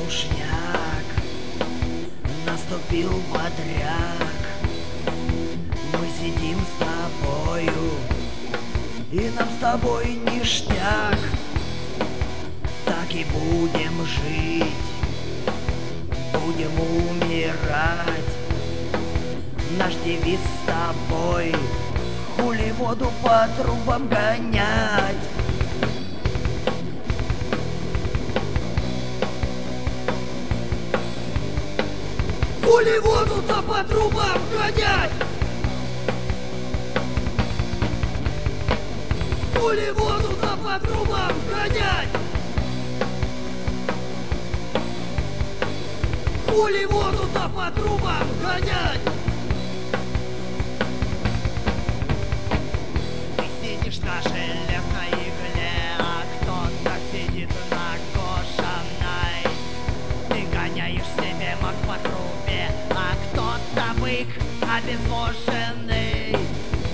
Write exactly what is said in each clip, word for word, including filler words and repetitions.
скучняк, наступил бодряк. Мы сидим с тобою, и нам с тобой ништяк. Так и будем жить, будем умирать. Наш девиз с тобой — хули воду по трубам гонять. Хули воду-то по трубам гонять? Хули воду-то по трубам гонять? Хули воду-то по трубам гонять? Ты сидишь на железной игле, а кто-то сидит на кошаной. Ты гоняешь себе мак по трубе, а кто-то бык обезвоженный.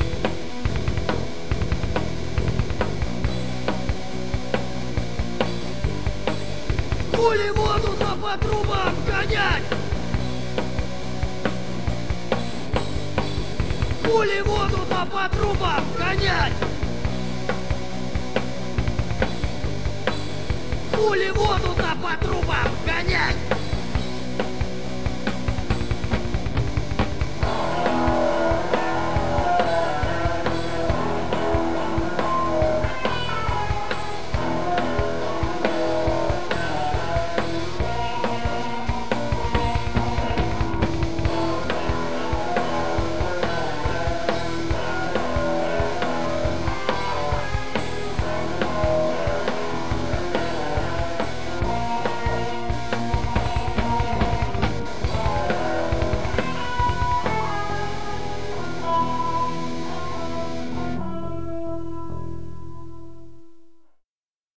Хули воду-то по трубам гонять? Хули воду-то по трубам гонять? Хули воду-то по трубам